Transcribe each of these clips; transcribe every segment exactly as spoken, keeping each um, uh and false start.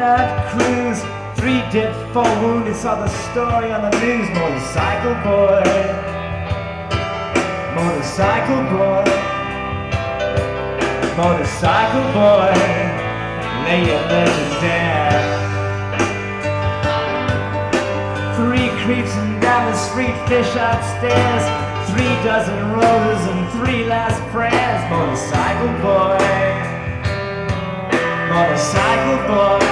kidnapped crews, three dead, four wounded, saw the story on the news. Motorcycle boy, motorcycle boy, motorcycle boy, lay your legend down. Three creeps and down the street, fish upstairs, three dozen roses and three last prayers. Motorcycle boy, motorcycle boy,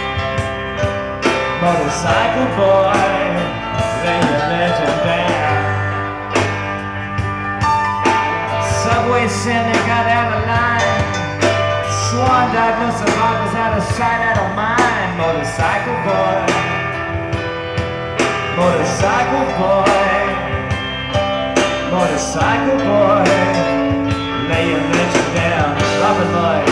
motorcycle boy, lay your legend down. Subway Santa got out of line, swan dive, no survivors, out of sight, out of mind. Motorcycle boy, motorcycle boy, motorcycle boy, lay your legend down. Robin Lloyd.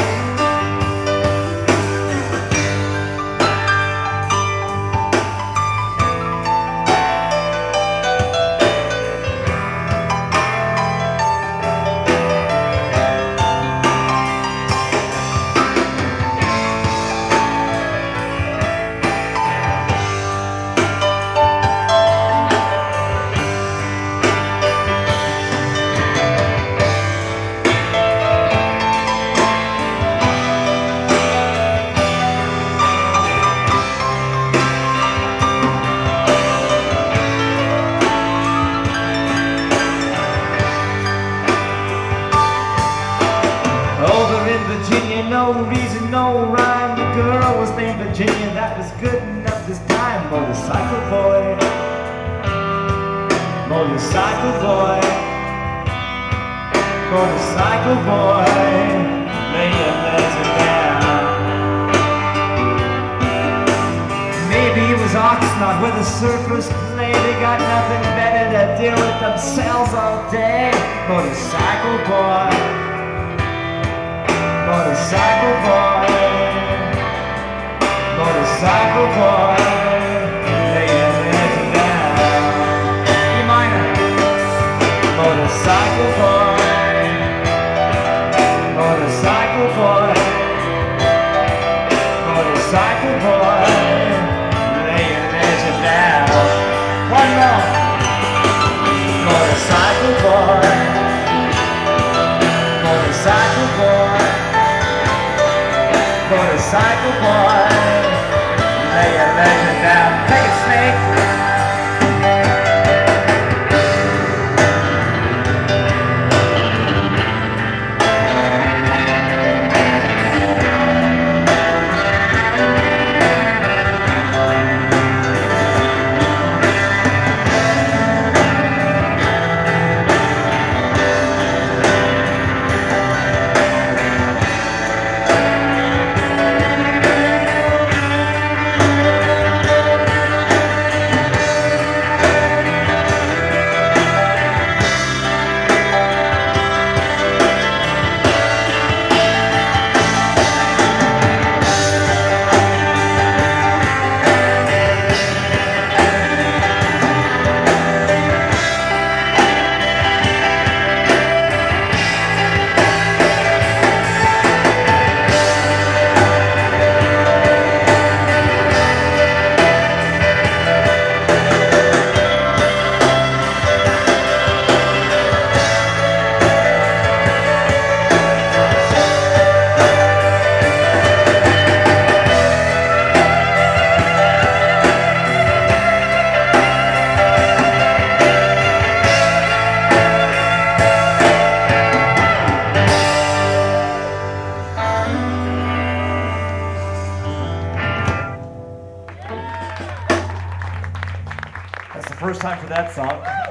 Virginia, no reason, no rhyme. The girl was named Virginia, that was good enough this time. Motorcycle boy, motorcycle boy, motorcycle boy, lay your legend down. Maybe it was Oxnard where the surfers play. They got nothing better to do with themselves all day. Motorcycle boy, motorcycle boy, motorcycle boy, lay your legend down. E minor. Motorcycle boy, motorcycle boy, motorcycle boy, lay your legend down. One more. Motorcycle boy, motorcycle boy, motorcycle boy, lay your legend down. Take it, Snake. That's the first time for that song.